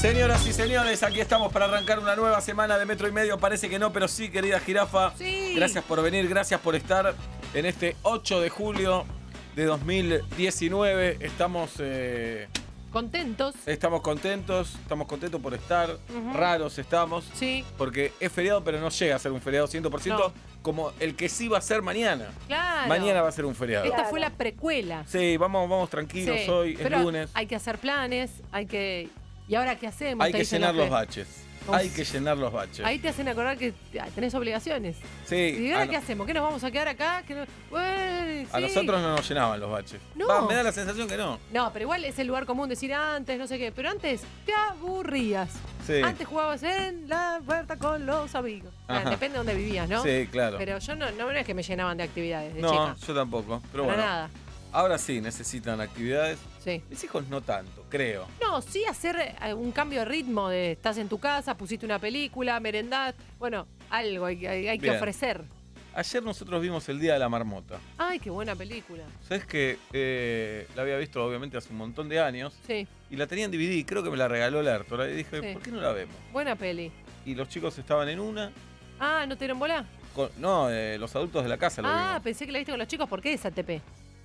Señoras y señores, aquí estamos para arrancar una nueva semana de Metro y Medio. Parece que no, pero sí, querida Jirafa. Sí. Gracias por venir, gracias por estar en este 8 de julio de 2019. Estamos contentos. estamos contentos por estar. Raros estamos. Sí. Porque es feriado, pero no llega a ser un feriado 100%, No. como el que sí va a ser mañana. Claro. Mañana va a ser un feriado. Esta fue la precuela. Sí, vamos tranquilos Sí. hoy, Pero es lunes. hay que hacer planes, hay que... ¿Y ahora qué hacemos? Hay Te que dicen llenar los los baches. Uf. Hay que llenar los baches. Ahí te hacen acordar que tenés obligaciones. Sí. ¿Y ahora qué hacemos? ¿Qué nos vamos a quedar acá? ¿Qué no? Bueno, A sí. nosotros no nos llenaban los baches. No. Me da la sensación que no. No, pero igual es el lugar común decir antes, no sé qué. Pero antes te aburrías. Sí. Antes jugabas en la puerta con los amigos. Ajá. Depende de dónde vivías, ¿no? Sí, claro. Pero yo no es que me llenaban de actividades de No, chica. yo tampoco. Pero Para bueno, nada. ahora sí necesitan actividades. Sí. Mis hijos no tanto, creo. No, sí hacer un cambio de ritmo de estás en tu casa, pusiste una película, merendás. Bueno, algo hay que Bien. ofrecer. Ayer nosotros vimos El Día de la Marmota. Ay, qué buena película. ¿Sabes que la había visto obviamente hace un montón de años? Sí, Y la tenía en DVD, creo que me la regaló Lertora. Y dije, Sí. ¿por qué no la vemos? buena peli. Y los chicos estaban en una. Ah, ¿no te dieron bola? No, los adultos de la casa lo Ah, vimos. pensé que la viste con los chicos. ¿Por qué es ATP?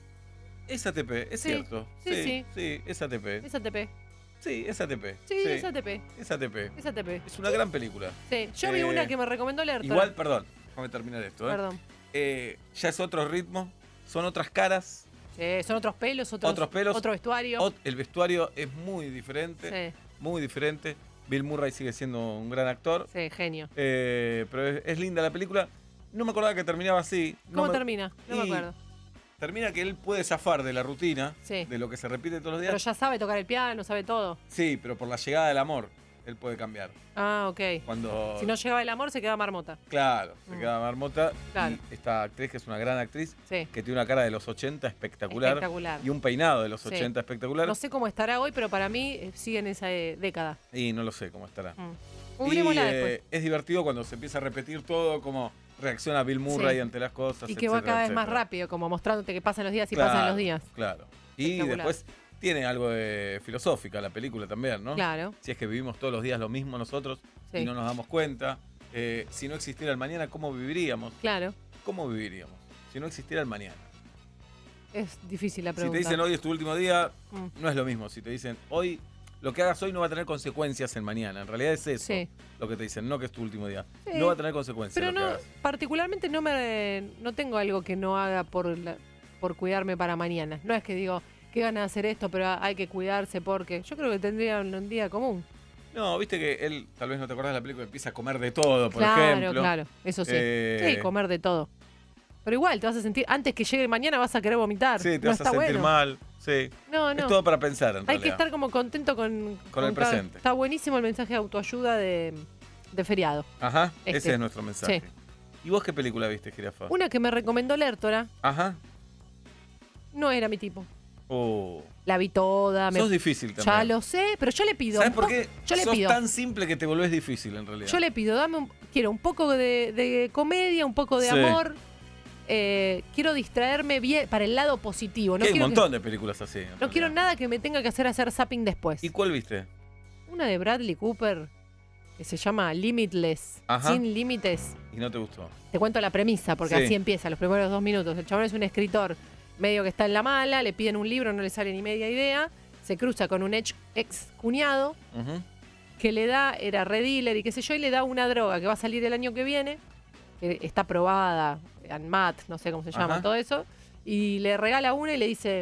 Es ATP, es Sí, cierto. sí. Sí, es ATP. Es ATP. Sí, es ATP. Sí, es ATP. Es ATP. Es ATP. Es una gran película. Sí, yo vi una que me recomendó Lertora. Igual, perdón, déjame terminar esto. Perdón. Ya es otro ritmo, son otras caras, Sí, son otros pelos, Otros pelos. otro vestuario. el vestuario es muy diferente, Sí, muy diferente. Bill Murray sigue siendo un gran actor, sí, genio. pero es linda la película. No me acordaba que terminaba así. ¿Cómo termina? No me y acuerdo. Termina que él puede zafar de la rutina, Sí. de lo que se repite todos los días. Pero ya sabe tocar el piano, sabe todo. Sí, pero por la llegada del amor, él puede cambiar. Ah, ok. Cuando... Si no llegaba el amor, se queda marmota. Claro, se queda marmota. Claro. Y esta actriz, que es una gran actriz, Sí. que tiene una cara de los 80 espectacular. Espectacular. Y un peinado de los Sí. 80 espectacular. No sé cómo estará hoy, pero para mí sigue en esa década. Y no lo sé cómo estará. Googleémosla Y después. es divertido cuando se empieza a repetir todo, cómo reacciona Bill Murray Sí. ante las cosas. Y que va etcétera, cada vez más etcétera. rápido, como mostrándote que pasan los días y Claro, pasan los días. Claro. Y Espectacular. después tiene algo de filosófica la película también, ¿no? Claro. Si es que vivimos todos los días lo mismo nosotros Sí. y no nos damos cuenta. Si no existiera el mañana, ¿cómo viviríamos? Claro. ¿Cómo viviríamos? Si no existiera el mañana. Es difícil la Si pregunta. te dicen hoy es tu último día, Mm. no es lo mismo. Si te dicen hoy, lo que hagas hoy no va a tener consecuencias en mañana. En realidad es eso Sí. lo que te dicen, no que es tu último día. Sí. No va a tener consecuencias Pero lo que no, hagas. particularmente no tengo algo que no haga por cuidarme para mañana. No es que digo, qué ganas de hacer esto, pero hay que cuidarse porque yo creo que tendría un día común. No, viste que él, tal vez no te acordás de la película, empieza a comer de todo, por Claro, ejemplo. claro, eso sí. Eh, Sí, comer de todo. Pero igual, te vas a sentir, antes que llegue mañana vas a querer vomitar. Sí, te No vas a está sentir bueno. mal. Sí. No, no. Es todo para pensar, en Hay realidad. que estar como contento con el cada- presente. Está buenísimo el mensaje de autoayuda de feriado. Ajá, Este. ese es nuestro mensaje. ¿Y vos qué película viste, Jirafa? Una que me recomendó Lertora Ajá. no era mi tipo. Oh. La vi toda. Sos difícil también. Ya lo sé, pero yo le pido. ¿Sabes por qué? Yo le Sos pido. tan simple que te volvés difícil, en realidad. Yo le pido, quiero un poco de comedia, un poco de Sí. amor. Quiero distraerme bien para el lado positivo. No Que hay un quiero, montón de películas así. en no quiero realidad. nada que me tenga que hacer zapping después. ¿Y cuál viste? Una de Bradley Cooper que se llama Limitless, Ajá. Sin Límites. ¿Y no te gustó? Te cuento la premisa, porque Sí. así empieza, los primeros 2 minutos. El chabón es un escritor medio que está en la mala, le piden un libro, no le sale ni media idea. Se cruza con un ex cuñado Ujú. que le da, era red dealer y qué sé yo, y le da una droga que va a salir el año que viene, que está probada, ANMAT, no sé cómo se llama, Ajá. todo eso, y le regala una y le dice,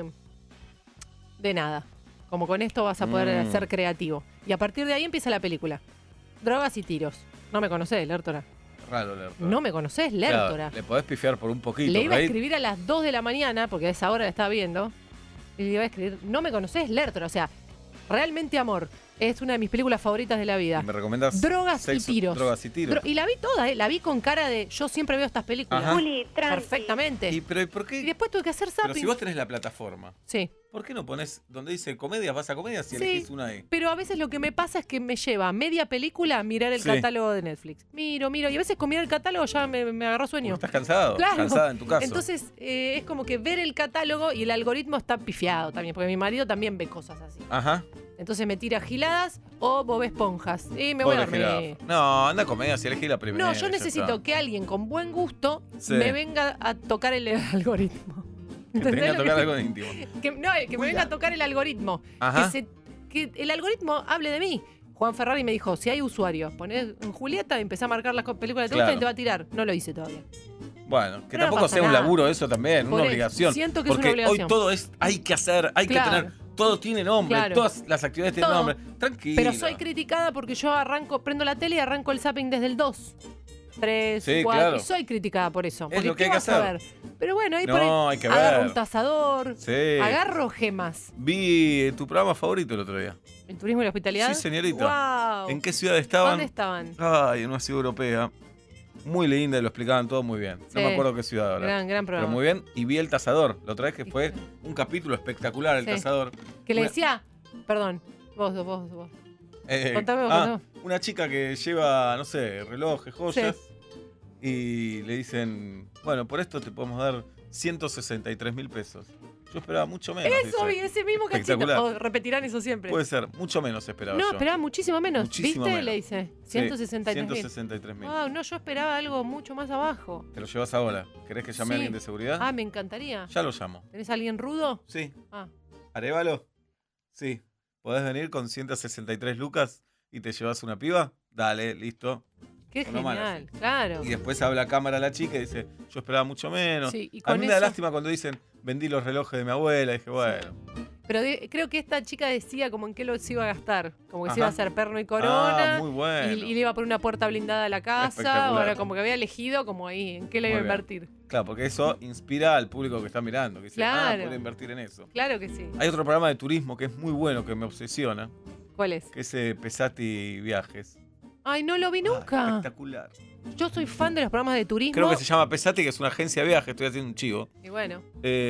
de nada, como con esto vas a poder ser creativo. Y a partir de ahí empieza la película. Drogas y tiros. No me conocés, Lertora. Raro, Lertora. No me conocés, Claro, Lertora. le podés pifiar por un poquito. Le iba a Rey. escribir a las 2 de la mañana, porque a esa hora la estaba viendo, y le iba a escribir, no me conocés, Lertora. O sea, realmente amor. Es una de mis películas favoritas de la vida. ¿Y me recomendás Drogas sexo, y tiros. Drogas y tiros. Y la vi toda, la vi con cara de, yo siempre veo estas películas. Ajá. Juli, tranqui. Perfectamente. ¿Y, pero, ¿y por qué? Y después tuve que hacer Pero zapping. si vos tenés la plataforma. Sí. ¿Por qué no pones donde dice comedias, vas a comedias y Sí, elegís una ahí? pero a veces lo que me pasa es que me lleva media película a mirar el Sí. catálogo de Netflix. Miro, y a veces con mirar el catálogo ya me agarró Porque sueño. ¿Estás cansado? Claro. Cansada en tu caso. Entonces es como que ver el catálogo y el algoritmo está pifiado también, porque mi marido también ve cosas así. Ajá. Entonces me tira giladas o Bob Esponjas. Y me voy a Pobre dormir. jirafa. No, anda a comedias y elegí la primera. No, yo ya necesito está. que alguien con buen gusto Sí. me venga a tocar el algoritmo. Que te venga a lo tocar que- algo íntimo. que me venga a tocar el algoritmo. Ajá. Que el algoritmo hable de mí. Juan Ferrari me dijo, si hay usuarios, ponés en Julieta y empezá a marcar las películas que te Claro. gustan y te va a tirar. No lo hice todavía. Bueno, que Pero no tampoco pasa sea un nada. laburo eso también, Por una eso, obligación. siento que es porque una obligación. hoy todo es, hay que hacer, hay Claro. que tener, todo tiene nombre, Claro. todas las actividades tienen Todo. nombre. Tranquilo. Pero soy criticada porque yo prendo la tele y arranco el zapping desde el 2. 3, Sí, 4. claro. Y soy criticada por eso. Es Porque lo que ¿qué hay que vas a hacer. ver? Pero bueno, ahí No, por ahí hay que agarro ver. un tasador, Sí. agarro gemas. Vi tu programa favorito el otro día. ¿El turismo y la hospitalidad? Sí, señorita. Wow. ¿En qué ciudad estaban? ¿Dónde estaban? Ay, en una ciudad europea. Muy linda y lo explicaban todo muy bien. Sí. No me acuerdo qué ciudad ahora. Gran Pero programa. muy bien. Y vi El Tasador. La otra vez que fue un capítulo espectacular, El Sí. Tasador. Que le Una- decía, perdón, vos. Contame, Ah, una chica que lleva, no sé, relojes, joyas. Sí. Y le dicen, bueno, por esto te podemos dar 163.000 pesos. Yo esperaba mucho menos. Eso, dice. ese mismo cachito. Espectacular. O repetirán eso siempre. Puede ser, mucho menos esperaba no, yo. esperaba muchísimo menos. Muchísimo ¿Viste? menos. Le dice. Sí, 163.000. 163.000. Wow, no, yo esperaba algo mucho más abajo. Te lo llevas ahora. ¿Querés que llame a Sí. alguien de seguridad? Ah, me encantaría. Ya lo llamo. ¿Tenés a alguien rudo? Sí. Ah, ¿Arévalo? Sí. ¿Podés venir con 163 lucas y te llevas una piba? Dale, listo. qué Bueno, mal genial, claro. Y después habla a cámara la chica y dice, yo esperaba mucho menos. Sí, y A con mí me da eso- lástima cuando dicen, vendí los relojes de mi abuela. Y dije, bueno. Pero creo que esta chica decía como en qué lo se iba a gastar. Como que se Ajá. iba a hacer perno y corona. Ah, muy bueno. Y le iba a poner una puerta blindada a la casa. Espectacular. Ahora como que había elegido como ahí, en qué le iba a Muy bien. invertir. Claro, porque eso inspira al público que está mirando. Que dice, Claro. puedo invertir en eso. Claro que sí. Hay otro programa de turismo que es muy bueno, que me obsesiona, ¿Cuál es? que es Pesati Viajes. Ay, no lo vi Ah, nunca. espectacular. Yo soy fan de los programas de turismo. Creo que se llama Pesati, que es una agencia de viajes, estoy haciendo un chivo. Y bueno,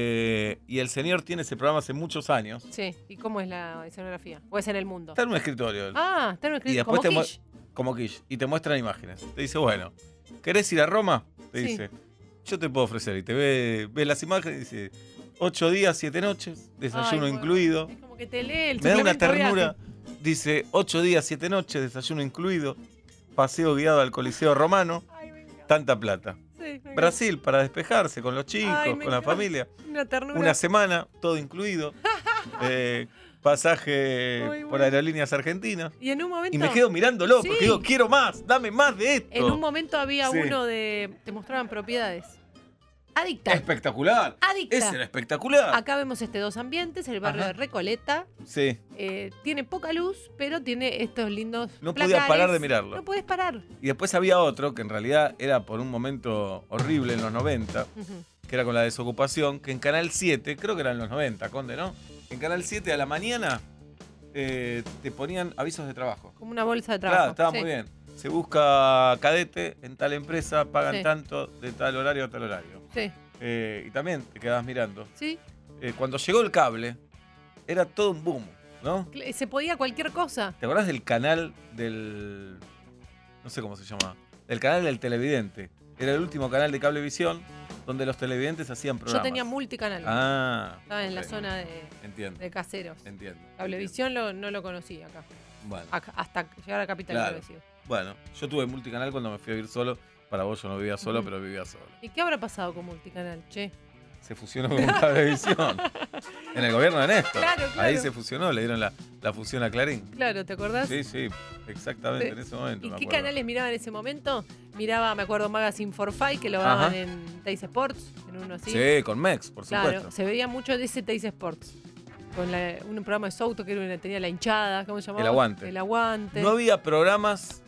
Y el señor tiene ese programa hace muchos años. sí. ¿Y cómo es la escenografía? ¿O es en el mundo? Está en un escritorio, él, Ah, está en un Y escritorio. después Como te Kish. como Kish, y te muestran imágenes. Te dice, bueno, ¿querés ir a Roma? Te Sí. dice, yo te puedo ofrecer. Y te ve las imágenes y dice, 8 días, 7 noches, desayuno Ay, bueno. incluido. Es como que te lee el Me da una suplemento ternura. viaje. Dice, 8 días, 7 noches, desayuno incluido, paseo guiado al Coliseo Romano, Ay, me encanta. tanta plata. Sí, me encanta. Brasil, para despejarse con los chicos, Ay, me con la encanta. familia. Una ternura. Una semana, todo incluido. Pasaje Muy por bueno. Aerolíneas Argentinas. Y en un momento. Y me quedo mirándolo, Sí. porque digo, quiero más, dame más de esto. En un momento había Sí. uno de. Te mostraban propiedades. Adicta. Espectacular. Adicta. Ese era espectacular. Acá vemos dos ambientes, el barrio Ajá. de Recoleta. Sí. Tiene poca luz, pero tiene estos lindos. No podía placares. parar de mirarlo. No podés parar. Y después había otro que en realidad era por un momento horrible en los 90, Ujú. que era con la desocupación, que en Canal 7, creo que era en los 90, Conde, ¿no? En Canal 7 a la mañana te ponían avisos de trabajo. Como una bolsa de Claro, trabajo. estaba Sí. muy bien. Se busca cadete en tal empresa, pagan Sí. tanto de tal horario a tal horario. Sí. Y también te quedabas mirando. Sí. Cuando llegó el cable, era todo un boom, ¿no? Se podía cualquier cosa. ¿Te acordás del canal del... no sé cómo se llama? Del canal del televidente. Era el último canal de Cablevisión donde los televidentes hacían Yo programas. tenía multicanal. Ah. Estaba en la ok. zona Entiendo, de caseros. entiendo. Cablevisión no lo conocí acá. Bueno, Hasta llegar a Capital. Claro. creo que sí. bueno, yo tuve multicanal cuando me fui a vivir solo. Para vos yo no vivía solo, Ujú. pero vivía solo. ¿Y qué habrá pasado con multicanal? Che. Se fusionó con Cablevisión. En el gobierno de Néstor. Claro, claro. Ahí se fusionó, le dieron la fusión a Clarín. Claro, ¿te acordás? Sí, sí, exactamente, Sí. en ese momento. ¿Y me qué acuerdo. canales miraba en ese momento? Miraba, me acuerdo, Magazine for Five, que lo daban Ajá. en Teis Sports, en uno así. Sí, con Mex, por Claro, supuesto. se veía mucho de ese Teis Sports. Con un programa de Souto que tenía la hinchada, ¿cómo se llamaba? El Aguante. El Aguante. No había programas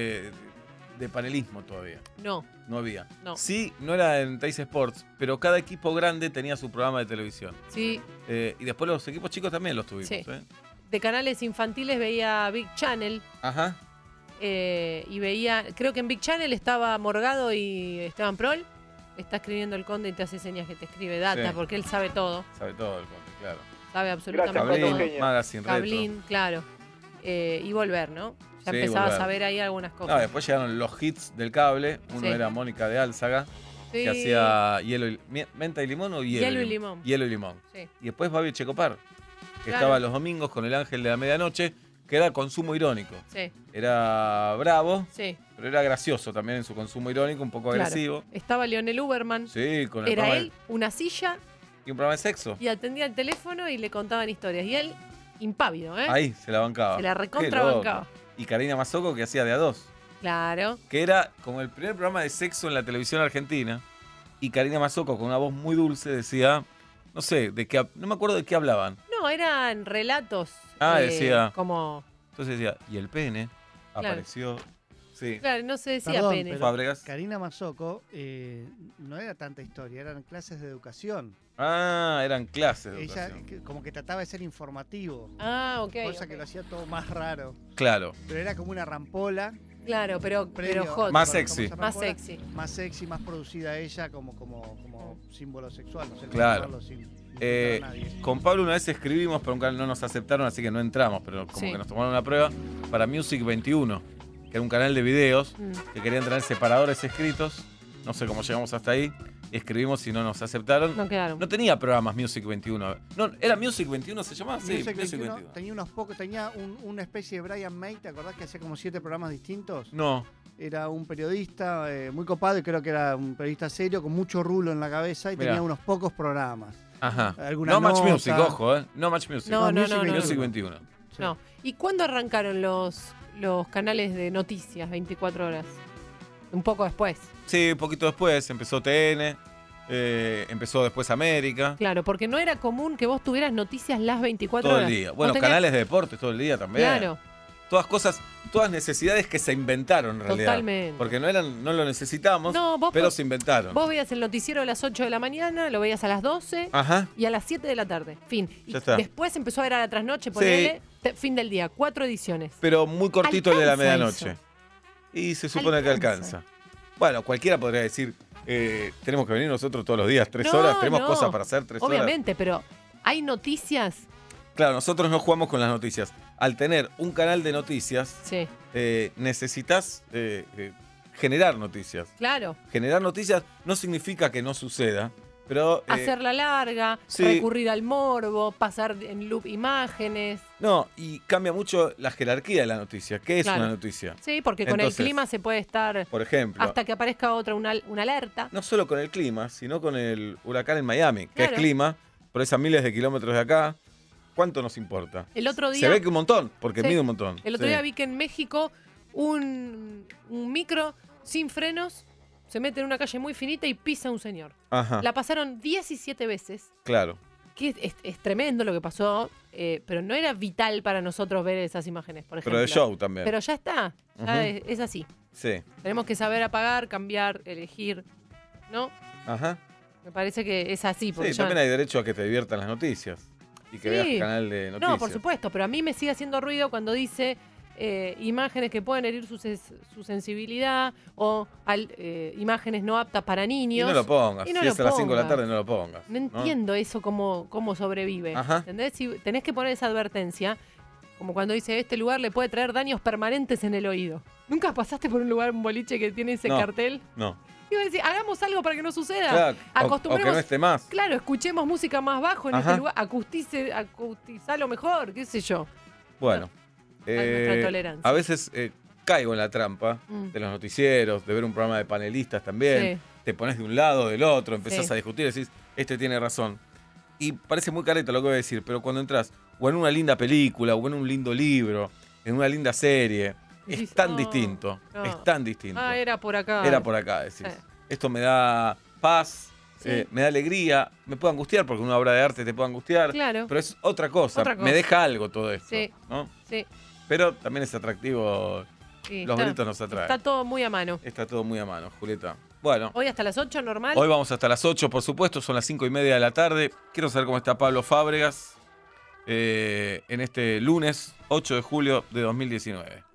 de panelismo todavía. No, No había. No. Sí, no era en Teis Sports, pero cada equipo grande tenía su programa de televisión. sí. Y después los equipos chicos también los tuvimos. Sí. ¿eh? De canales infantiles veía Big Channel Ajá. y veía, creo que en Big Channel estaba Morgado y Esteban Prol. Está escribiendo el Conde y te hace señas que te escribe data Sí. porque él sabe todo. Sabe todo el Conde, claro. sabe absolutamente Gracias, todo. Cablín, Magazine, Retro. Cablín, claro. Y Volver, ¿no? Ya Sí, empezabas Volver. a ver ahí algunas No, después después llegaron los hits del cable. Uno Sí. era Mónica de Álzaga, Sí. que hacía menta y limón o hielo. Hielo y limón. Hielo y limón. Sí. Y después Babi Checopar, que Claro. estaba los domingos con el Ángel de la Medianoche, que era consumo irónico. Sí, Era bravo, sí. pero era gracioso también en su consumo irónico, un poco Claro. agresivo. Estaba Leonel Uberman. Sí, con el Era programa él, una silla, y un programa de sexo. y atendía el teléfono y le contaban historias. Y él, impávido, ¿eh? Ahí se la bancaba. Se la Qué recontrabancaba. loco. Y Karina Mazoco, que hacía de a dos. Claro. Que era como el primer programa de sexo en la televisión argentina. Y Karina Mazoco, con una voz muy dulce, decía, no sé, no me acuerdo de qué hablaban. No, eran relatos. Decía. Como. Entonces decía, y el pene Claro. apareció. Sí. Claro, no se decía Perdón, pene. pero Fábregas. Karina Mazoco no era tanta historia, eran clases de educación. Eran clases de Ella educación. como que trataba de ser informativo, Ah, ok. cosa que lo hacía todo más raro. Claro. Pero era como una rampola. Claro, pero previo- hot. Más ¿cómo se sexy. llama Más rampola? sexy. Más sexy, más producida ella como símbolo sexual. No sé cómo Claro. llamarlo sin insultar Eh, a nadie. Con Pablo una vez escribimos, pero nunca no nos aceptaron, así que no entramos, pero como Sí. que nos tomaron una prueba para Music 21, que era un canal de videos Mm. que querían tener separadores escritos. No sé cómo llegamos hasta ahí. Escribimos y no nos aceptaron. No quedaron. No tenía programas Music 21. No, ¿era Music 21 se llamaba? Sí, Music Music 21 21. tenía unos pocos, tenía una especie de Brian May, ¿te acordás que hacía como 7 programas distintos? No. Era un periodista muy copado y creo que era un periodista serio con mucho rulo en la cabeza y Mirá. tenía unos pocos programas. Ajá. Alguna No Match nota. Music, ojo, ¿eh? No Match Music. No, no, Music no, no. Music no. 21. Sí. No. ¿Y cuándo arrancaron los canales de noticias 24 horas? Un poco después. Sí, un poquito después empezó TN, empezó después América. Claro, porque no era común que vos tuvieras noticias las 24 Todo horas. el día. Vos Bueno, tenías- canales de deportes todo el día también. Claro, Todas cosas, todas necesidades que se inventaron en realidad. totalmente. Porque no lo necesitábamos, No, vos pero po- se inventaron. Vos veías el noticiero a las 8 de la mañana, lo veías a las 12 Ajá. y a las 7 de la tarde. Fin. Y Ya está. después empezó a ver a la trasnoche, ponele, fin del día, 4 ediciones. Pero muy cortito el de la Alcanza medianoche. eso. Y se supone que Alcanza. alcanza. Bueno, cualquiera podría decir, tenemos que venir nosotros todos los días, 3 No, horas, tenemos no. cosas para hacer 3 horas. Obviamente, pero hay noticias. Claro, nosotros no jugamos con las noticias. Al tener un canal de noticias, Sí, necesitas generar noticias. claro. Generar noticias no significa que no suceda, pero... Hacerla larga, sí. recurrir al morbo, pasar en loop imágenes. No, y cambia mucho la jerarquía de la noticia. ¿Qué es Claro. una noticia? Sí, porque con Entonces, el clima se puede estar Por ejemplo, hasta que aparezca otra, una alerta. no solo con el clima, sino con el huracán en Miami, que Claro. es clima, pero es a miles de kilómetros de acá. ¿Cuánto nos importa? El otro Se día, ve que un montón, porque Sí. mide un montón. el otro Sí. día vi que en México un micro sin frenos se mete en una calle muy finita y pisa a un señor. Ajá, La pasaron 17 veces, claro. que es tremendo lo que pasó, pero no era vital para nosotros ver esas imágenes, por ejemplo. Pero de show también. Pero ya está, ya Ujú. es así. Sí. Tenemos que saber apagar, cambiar, elegir, ¿no? Ajá. Me parece que es así. Porque Sí, ya- también hay derecho a que te diviertan las noticias. Y que Sí. veas canal de noticias. No, por supuesto, pero a mí me sigue haciendo ruido cuando dice imágenes que pueden herir su sensibilidad o imágenes no aptas para Y niños. no lo pongas. Y no Si lo es a las 5 de la pongas. tarde, no lo pongas. No entiendo eso cómo sobrevive. Ajá. ¿Entendés? Si tenés que poner esa advertencia, como cuando dice, este lugar le puede traer daños permanentes en el oído. ¿Nunca pasaste por un lugar, un boliche que tiene ese No. cartel? No. Iba a decir, hagamos algo para que no suceda. Claro, o que Acostumbremos, no esté más. claro, escuchemos música más bajo en Ajá. este lugar, acustizalo mejor, qué sé yo. Bueno. nuestra tolerancia. A veces caigo en la trampa Mm. de los noticieros, de ver un programa de panelistas también. Sí. Te pones de un lado, del otro, empezás Sí. a discutir, decís, este tiene razón. Y parece muy careta lo que voy a decir, pero cuando entras o en una linda película, o en un lindo libro, en una linda serie, es Decís, tan "Oh, distinto. no. Es tan distinto. Ah, era por acá. Era por acá, decís. Sí. Esto me da paz, Sí. me da alegría, me puede angustiar, porque una obra de arte te puede angustiar. Claro. Pero es otra cosa. Otra cosa. Me deja algo todo esto. Sí. ¿no? Sí, Pero también es atractivo. sí, Los está- gritos nos atraen. Está todo muy a mano. Está todo muy a mano, Julieta. Bueno, Hoy hasta las 8, normal. hoy vamos hasta las 8, por supuesto, son las 5:30 de la tarde. Quiero saber cómo está Pablo Fábregas en este lunes 8 de julio de 2019.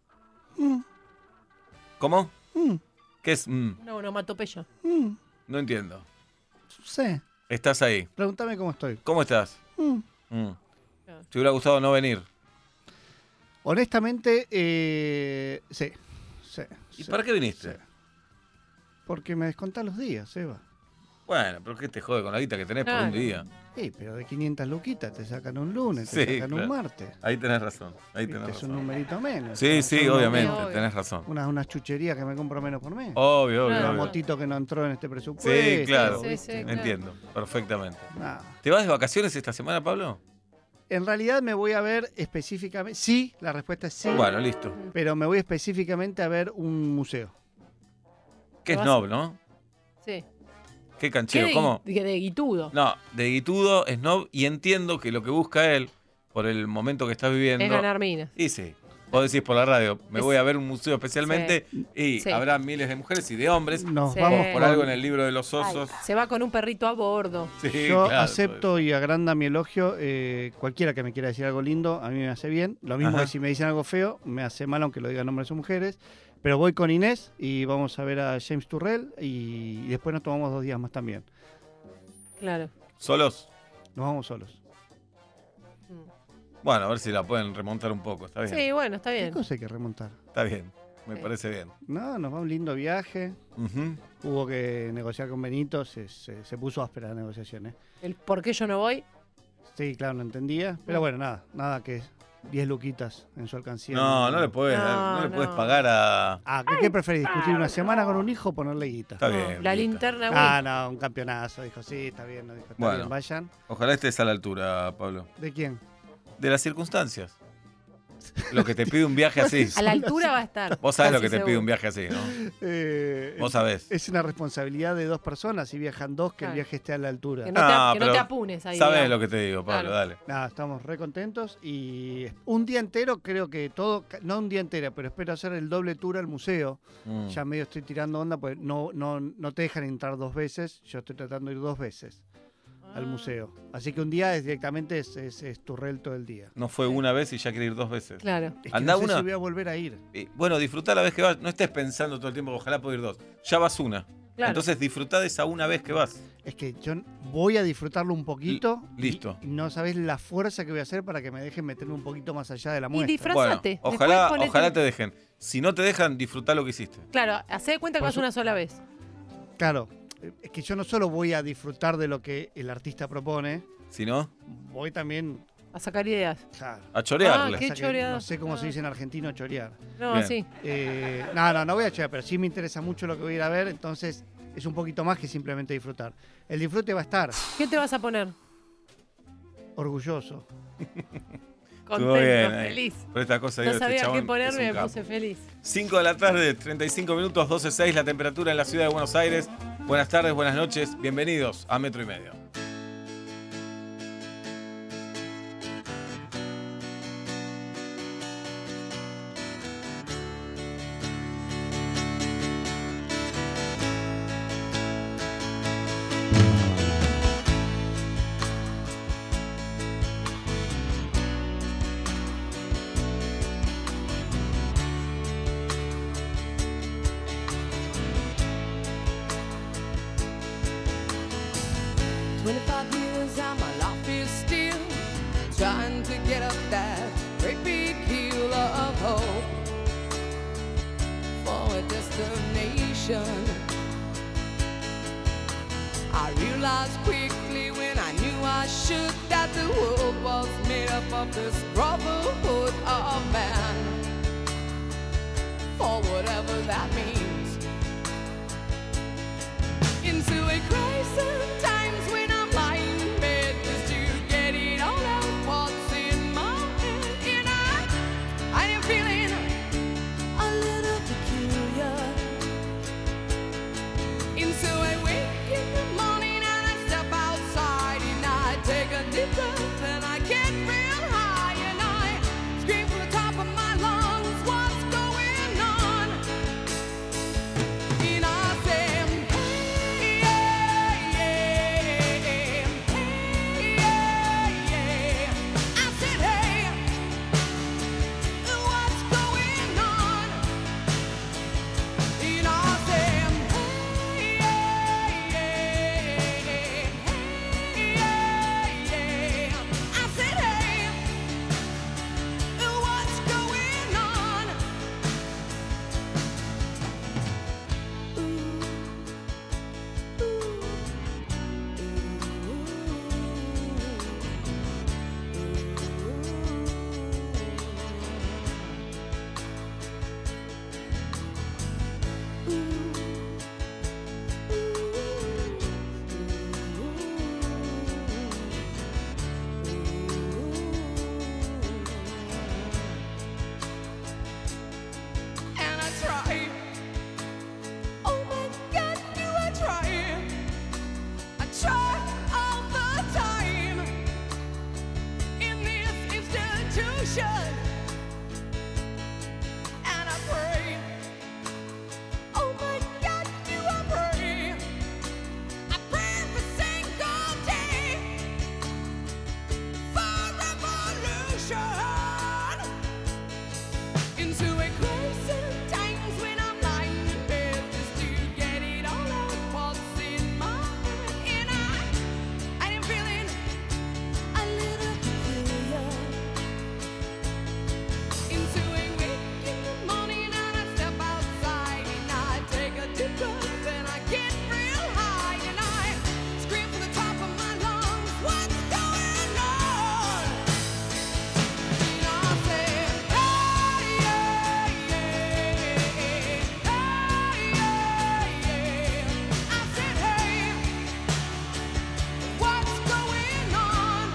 ¿Cómo? ¿Qué es? Una onomatopeya. No entiendo. Sí. Estás ahí. Pregúntame cómo estoy. ¿Cómo estás? ¿Te hubiera gustado no venir? Honestamente, sí. ¿Y para qué viniste? Sí. Porque me descontás los días, Eva. Bueno, pero ¿qué te jode con la guita que tenés por un día? Sí, pero de 500 luquitas te sacan un lunes, Sí, te sacan un claro. martes. Ahí tenés razón. Es un numerito menos. Sí, sí, obviamente, obvio. tenés razón. Unas chucherías que me compro menos por mes. Obvio, Claro. Una obvio. motito que no entró en este presupuesto. Sí, claro. Sí, sí, claro. Entiendo, perfectamente. Nada. ¿Te vas de vacaciones esta semana, Pablo? En realidad me voy a ver específicamente. Sí, la respuesta es sí. Bueno, listo. Pero me voy específicamente a ver un museo. Qué ¿Te vas? snob, ¿no? Sí. Qué ¿Qué canchero. de, ¿Cómo? de guitudo? No, de guitudo, snob, y entiendo que lo que busca él, por el momento que está viviendo... Es ganar minas. Y sí. Vos decís por la radio, me Es- voy a ver un museo especialmente y Sí. habrá miles de mujeres y de hombres. Nos Sí. vamos Por algo en el libro de los osos. Se va con un perrito a bordo. Sí, Yo claro, acepto y agranda mi elogio. Cualquiera que me quiera decir algo lindo, a mí me hace bien. Lo mismo Ajá. que si me dicen algo feo, me hace mal, aunque lo digan hombres o mujeres. Pero voy con Inés y vamos a ver a James Turrell y después nos tomamos 2 días más también. Claro. ¿Solos? Nos vamos solos. Bueno, a ver si la pueden remontar un poco. Está bien. Sí, bueno, está ¿Qué bien. cosa hay que remontar? Está bien. Me Sí. parece bien. No, nos va un lindo viaje. Ujú. Hubo que negociar con Benito, se puso áspera la negociación. El por qué yo no voy. Sí, claro, no entendía. Pero bueno, nada que 10 luquitas en su alcancía. No, no le puedes, No, no le puedes no. pagar a... Ah, ¿qué preferís? ¿Discutir una semana con un hijo o ponerle guita? Está No, bien. la Guita. linterna, Ah, güey. no, un campeonazo. Dijo, sí, está bien. No, dijo, está Bueno. bien, vayan. Ojalá estés a la altura, Pablo. ¿De quién? De las circunstancias. Lo que te pide un viaje así. A la altura va a estar. Vos sabés lo casi que te pide seguro. un viaje así, ¿no? Vos sabés. Es una responsabilidad de 2 personas. Si viajan 2, que el Claro. viaje esté a la altura. Que no te, Ah, que no pero te apunes ahí. Sabés digamos. lo que te digo, Pablo, Claro. dale. Nada, estamos re contentos y un día entero creo que todo, no un día entero, pero espero hacer el doble tour al museo. Mm. Ya medio estoy tirando onda, pues no te dejan entrar 2 veces, yo estoy tratando de ir 2 veces al Ah. museo. Así que un día directamente es Turrell todo el día. No fue una vez y ya quiere ir 2 veces. Claro. Es que Andá no sé una. si voy a volver a ir. Bueno, disfrutá la vez que vas. No estés pensando todo el tiempo, ojalá pueda ir 2. Ya vas una. Claro. Entonces disfrutá de esa una vez que vas. Es que yo voy a disfrutarlo un poquito. Listo. Y no sabés la fuerza que voy a hacer para que me dejen meterme un poquito más allá de la Y muestra. disfrazate. Bueno, Después ojalá, ponete- ojalá te dejen. Si no te dejan, disfrutá lo que hiciste. Claro, hacé de cuenta que Por vas su- una sola vez. Claro, es que yo no solo voy a disfrutar de lo que el artista propone, Si no, voy también A sacar ideas. claro, a chorearle. Ah, qué pasa que choreado. no sé cómo se dice en argentino chorear. No, Bien. sí. No voy a chorear, pero sí me interesa mucho lo que voy a ir a ver, entonces es un poquito más que simplemente disfrutar. El disfrute va a estar ¿Qué te vas a poner? orgulloso. Contento, bien, feliz. Por esta cosa No este sabía chabón qué es ponerme, un me capo. puse feliz. 5 de la tarde, 35 minutos, 12:06 la temperatura en la ciudad de Buenos Aires. Buenas tardes, buenas noches, bienvenidos a Metro y Medio. Years and my life is still trying to get up that great big hill of hope for a destination. I realized quickly when I knew I should that the world was made up of this brotherhood of man, for whatever that means. Into a crisis times when I'm lying in bed just to get it all out what's in my head. And I am feeling a little peculiar. And so I wake in the morning and I step outside and I take a deep breath and I get real high and I scream from the top of my lungs, what's going on? And I say, hey, yeah, yeah. revolution. And I pray, oh my God, do I pray. I pray every single day for revolution. Into a crazy times when I'm lying in bed just to get it all out what's in my head. And I am feeling a little peculiar. Into a wake in the morning and I step outside and I take a deep breath and I get real high and I scream from the top of my lungs, what's going on? And I say, hey, yeah, yeah, hey, yeah, yeah. I said, hey, what's going on?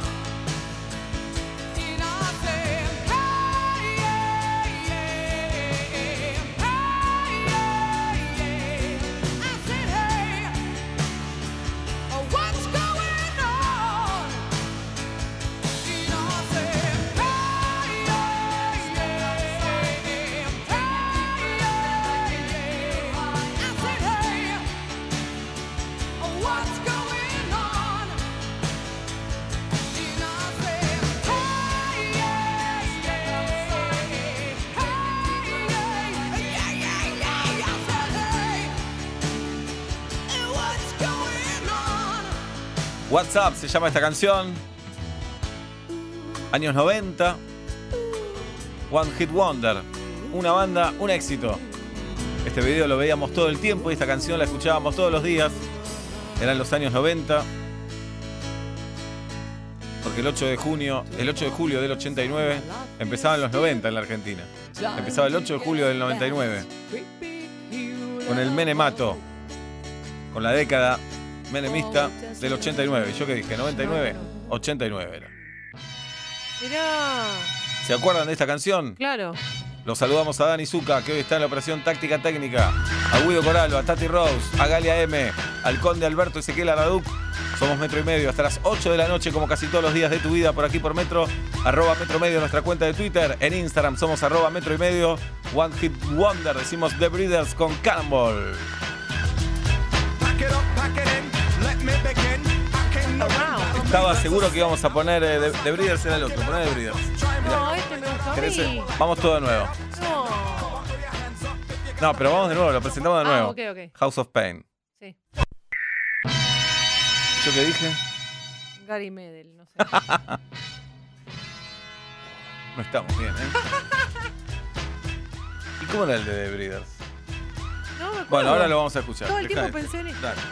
And I said, hey, yeah, yeah, hey, yeah, yeah. I said, hey, what's going on? And I said, hey, yeah, yeah, hey, yeah, yeah. I said, hey, what's going on? And I said, hey, yeah, yeah, hey, yeah, yeah. I said, hey, what's going on? What's Up se llama esta canción. Años 90. One Hit Wonder. Una banda, un éxito. Este video lo veíamos todo el tiempo y esta canción la escuchábamos todos los días. Eran los años 90. Porque el 8 de julio del 89 empezaban los 90 en la Argentina. Empezaba el 8 de julio del 99. Con el menemato. Con la década menemista del 89. ¿Y yo qué dije? ¿99? 89 era. Mirá, ¿Se acuerdan de esta canción? claro. Los saludamos a Dani Zucca, que hoy está en la operación Táctica Técnica. A Guido Coralo, a Tati Rose, a Galia M, al Conde Alberto Ezequiel Araduc. Somos Metro y Medio hasta las 8 de la noche, como casi todos los días de tu vida, por aquí por Metro. @Metro Medio, nuestra cuenta de Twitter. En Instagram somos @Metro y Medio. One Hit Wonder, decimos The Breeders con Cannonball. Estaba seguro que íbamos a poner The Breeders era el otro. Poné The Breeders. No, este me gustó a ¿Querés? mí. Vamos todo de nuevo. No. No, pero vamos de nuevo, lo presentamos de nuevo. Ok, ok. House of Pain. Sí. ¿Yo qué dije? Gary Medel, no sé. No estamos bien, ¿Y cómo era el de The Breeders? No me acuerdo. Bueno, ahora lo vamos a escuchar. Todo el Dejá tiempo pensé en esto. Dale.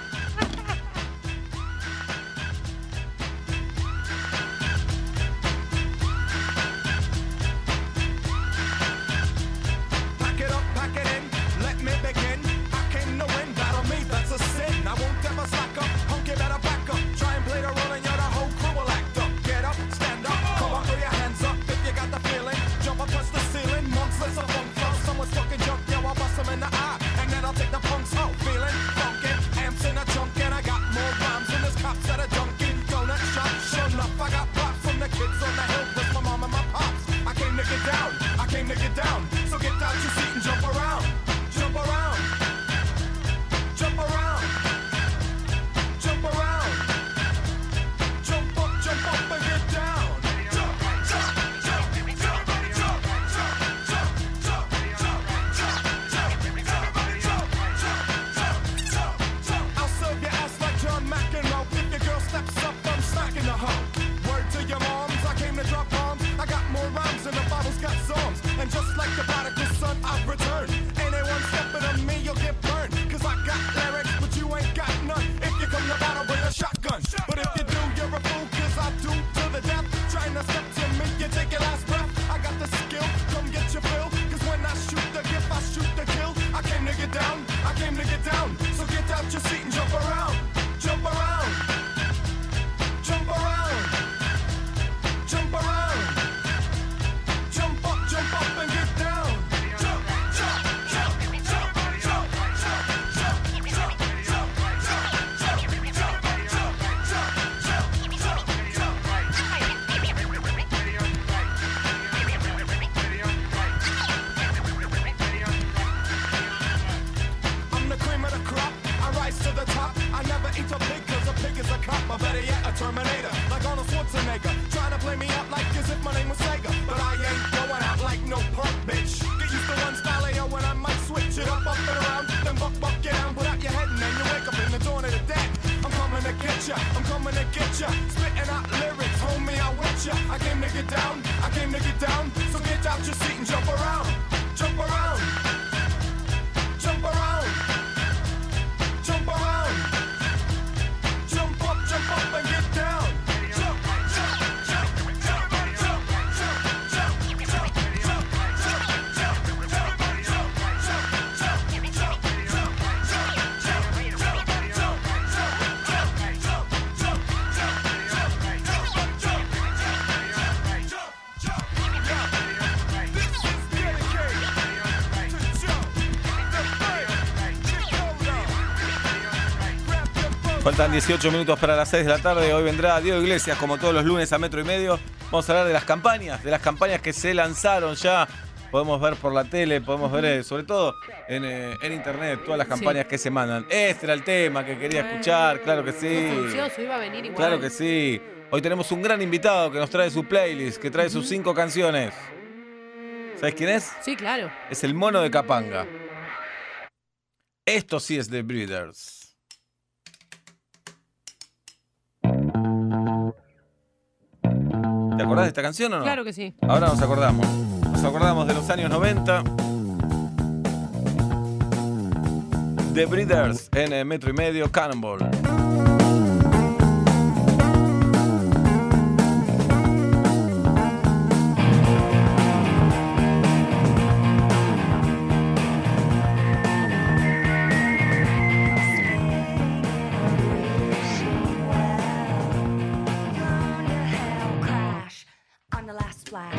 Jump coming to get ya. Spitting out lyrics, homie, I with ya. I came to get down, I came to get down. So get out your seat and jump around, jump around, jump around, jump around. Jump up and get down. Jump, jump, jump, jump, jump, jump, jump, jump, Faltan 18 minutos para las 6 de la tarde. Hoy vendrá Diego Iglesias, como todos los lunes, a Metro y Medio. Vamos a hablar de las campañas que se lanzaron ya. Podemos ver por la tele, podemos ver sobre todo en internet todas las campañas que se mandan. Este era el tema que quería escuchar, claro que sí. Ansioso, iba a venir igual. Claro que sí. Hoy tenemos un gran invitado que nos trae su playlist, que trae sus 5 canciones. ¿Sabes quién es? Sí, claro. Es el Mono de Capanga. Esto sí es The Breeders. ¿Te acordás de esta canción o no? Claro que sí. Ahora nos acordamos. Nos acordamos de los años 90. The Breeders en Metro y Medio, Cannonball. On the last splash.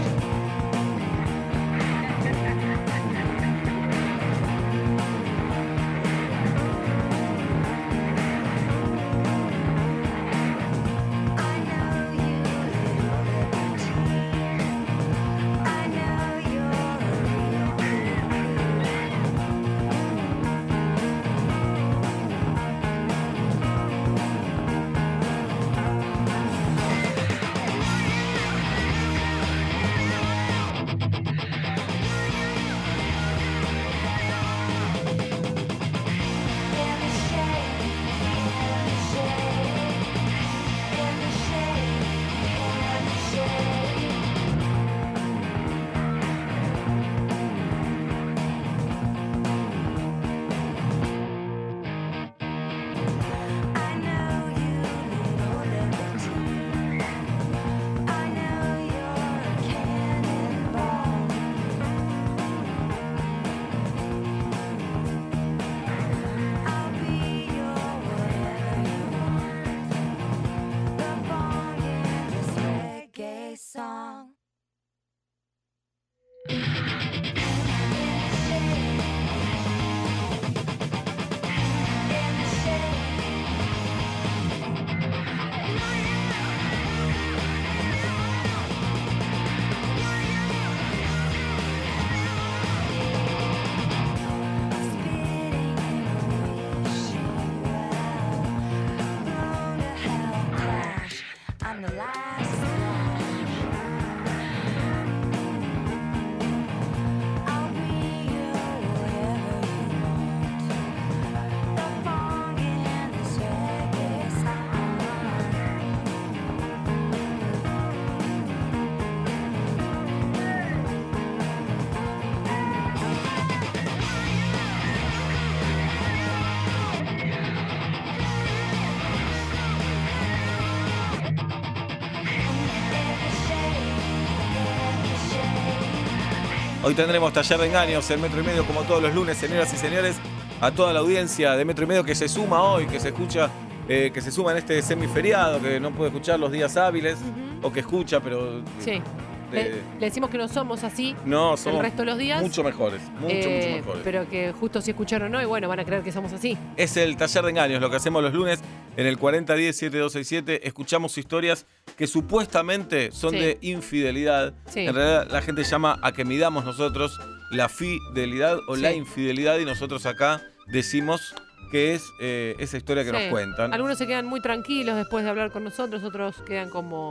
Hoy tendremos taller de engaños en Metro y Medio, como todos los lunes, señoras y señores, a toda la audiencia de Metro y Medio que se suma hoy, que se escucha, que se suma en este semiferiado, que no puede escuchar los días hábiles, o que escucha, pero... Sí. Le decimos que no somos así no, somos el resto de los días. Mucho mejores, mucho mejores. Pero que justo si escucharon hoy, bueno, van a creer que somos así. Es el taller de engaños, lo que hacemos los lunes en el 4010-7267. Escuchamos historias que supuestamente son de infidelidad. Sí. En realidad la gente llama a que midamos nosotros la fidelidad o la infidelidad, y nosotros acá decimos que es esa historia que nos cuentan. Algunos se quedan muy tranquilos después de hablar con nosotros, otros quedan como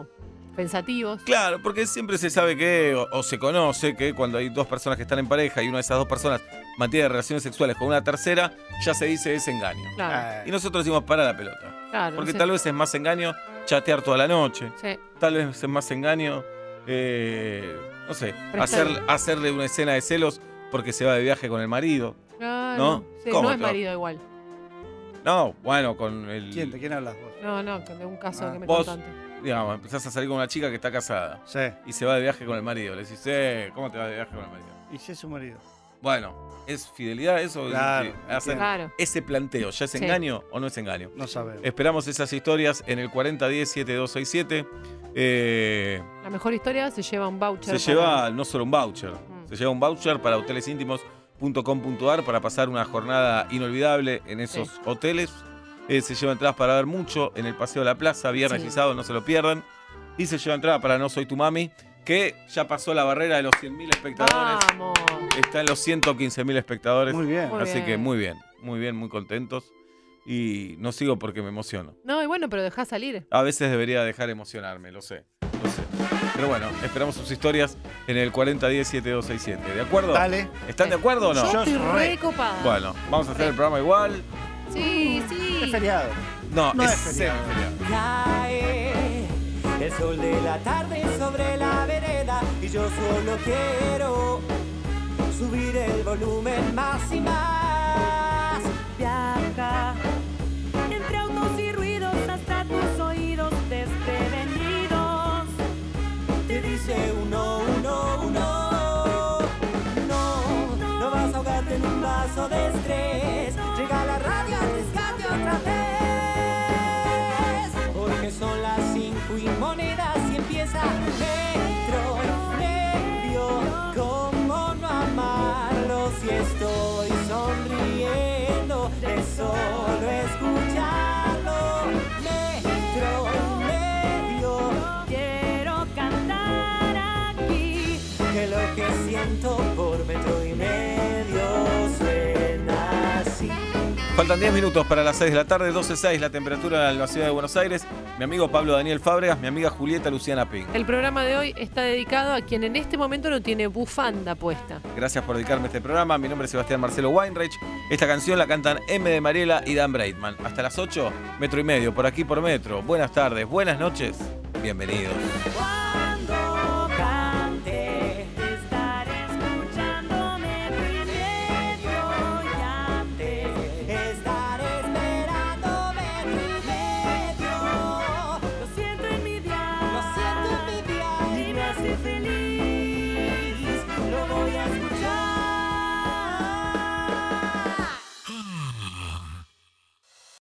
pensativos. Claro, porque siempre se sabe que, o se conoce que cuando hay dos personas que están en pareja y una de esas dos personas mantiene relaciones sexuales con una tercera, ya se dice es engaño. Claro, Y nosotros decimos para la pelota. claro. Porque sí. tal vez es más engaño chatear toda la noche. Sí. Tal vez es más engaño, no sé, Prestar- hacerle una escena de celos porque se va de viaje con el marido. Claro. ¿No? Sí, ¿Cómo no es te va? marido igual. No, bueno, con el... ¿Quién? ¿De quién hablas vos? No, de un caso Ah, que me vos- contó antes. Digamos, empezás a salir con una chica que está casada Sí. y se va de viaje con el marido. Le decís, ¿cómo te vas de viaje con el marido? ¿Y si es su marido? Bueno, ¿es fidelidad eso? Claro, Hacer Claro. ese planteo, ¿ya es Sí. engaño o no es engaño? No sabemos. Esperamos esas historias en el 4010-7267. La mejor historia se lleva un voucher. Se lleva no solo un voucher, Mm. se lleva un voucher para hotelesíntimos.com.ar para pasar una jornada inolvidable en esos Sí. hoteles. Se lleva entradas para ver mucho en el Paseo de la Plaza, viernes Sí. y sábado, no se lo pierdan. Y se lleva entrada para No Soy Tu Mami, que ya pasó la barrera de los 100.000 espectadores. Vamos. Está en los 115.000 espectadores. Muy bien. Muy Así bien. que muy bien, muy contentos. Y no sigo porque me emociono. No, y bueno, pero dejá salir. A veces debería dejar emocionarme, lo sé. Pero bueno, esperamos sus historias en el 4010-7267. ¿De acuerdo? Dale. ¿Están de acuerdo o no? Yo estoy re. re copada. Bueno, vamos a hacer el programa igual. Sí, sí. Es feriado. No, No es es feriado. semi-feriado. Cae el sol de la tarde sobre la vereda y yo solo quiero subir el volumen más y más. Viaja entre autos y ruidos hasta tus oídos desprevenidos. Te dice uno, no vas a ahogarte en un vaso de estrés. Llega la radio al rescate otra vez, porque son las 5 y monedas y empieza metro y medio. ¿Cómo no amarlo si estoy sonriendo de solo escucharlo? Metro y medio. Quiero cantar aquí. Que lo que siento por metro y medio suena así. Faltan 10 minutos para las 6 de la tarde, 12:06 la temperatura en la ciudad de Buenos Aires. Mi amigo Pablo Daniel Fábregas, mi amiga Julieta Luciana Pink. El programa de hoy está dedicado a quien en este momento no tiene bufanda puesta. Gracias por dedicarme a este programa. Mi nombre es Sebastián Marcelo Weinreich. Esta canción la cantan M. de Mariela y Dan Breitman. Hasta las 8, metro y medio, por aquí por metro. Buenas tardes, buenas noches, bienvenidos. Cuando cante, estaré escuchando metro y medio y antes. Estaré esperando metro y medio. Lo siento en mi día. Lo siento en mi día. Y me hace feliz.